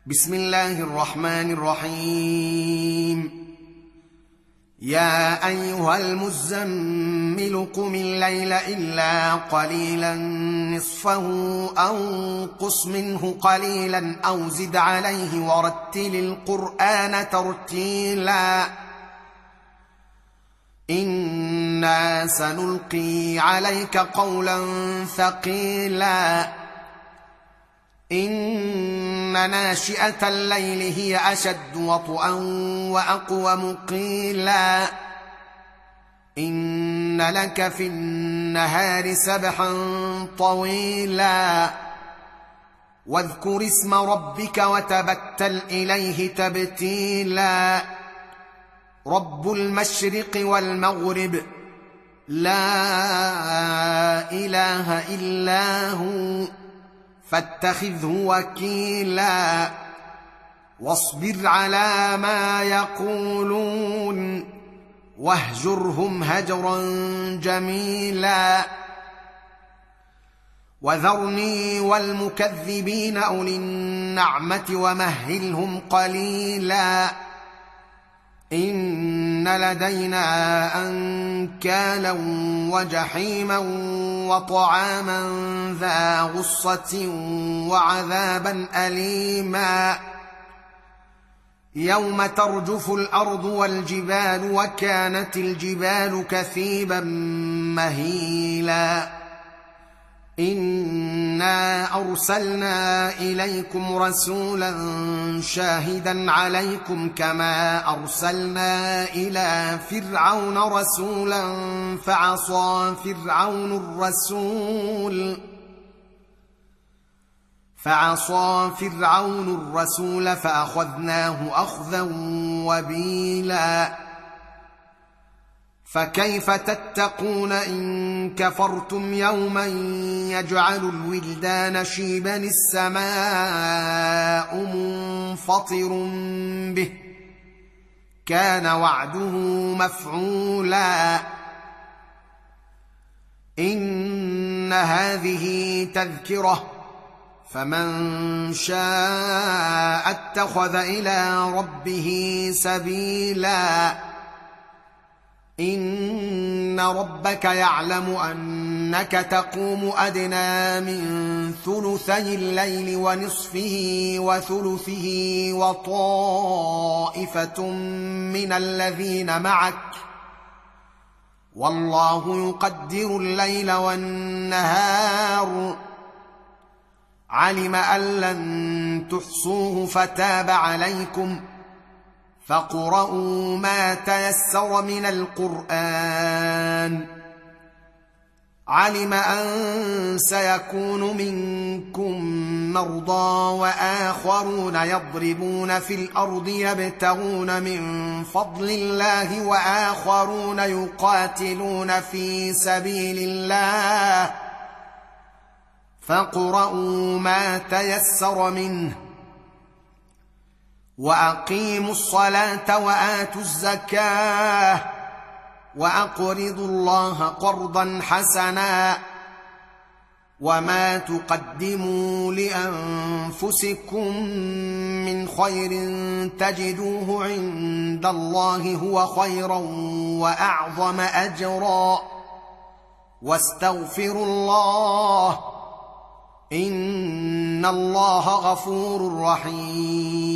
بسم الله الرحمن الرحيم. يا أيها المزمل قم الليل إلا قليلا نصفه أو انقص منه قليلا أو زد عليه ورتل القرآن ترتيلا إنا سنلقي عليك قولا ثقيلا إن ناشئة الليل هي أشد وطئا وأقوم قيلا إن لك في النهار سبحا طويلا واذكر اسم ربك وتبتل إليه تبتيلا رب المشرق والمغرب لا إله إلا هو فاتخذه وكيلا واصبر على ما يقولون واهجرهم هجرا جميلا وذرني والمكذبين أولي النعمة ومهلهم قليلا إن لدينا أنكالا وجحيما وطعاما ذا غصة وعذابا أليما يوم ترجف الأرض والجبال وكانت الجبال كثيبا مهيلا إنا أرسلنا إليكم رسولا شاهدا عليكم كما أرسلنا إلى فرعون رسولا فعصى فرعون الرسول فأخذناه أخذا وبيلا فكيف تتقون إن كفرتم يوما يجعل الولدان شيبا السماء منفطر به كان وعده مفعولا إن هذه تذكرة فمن شاء اتخذ إلى ربه سبيلا إن ربك يعلم أنك تقوم أدنى من ثلثي الليل ونصفه وثلثه وطائفة من الذين معك والله يقدر الليل والنهار علم أن لن تحصوه فتاب عليكم فاقرؤوا ما تيسر من القرآن علم أن سيكون منكم مرضى وآخرون يضربون في الأرض يبتغون من فضل الله وآخرون يقاتلون في سبيل الله فاقرؤوا ما تيسر منه وأقيموا الصلاة وآتوا الزكاة وأقرضوا الله قرضا حسنا وما تقدموا لأنفسكم من خير تجدوه عند الله هو خيرا وأعظم أجرا واستغفروا الله إن الله غفور رحيم.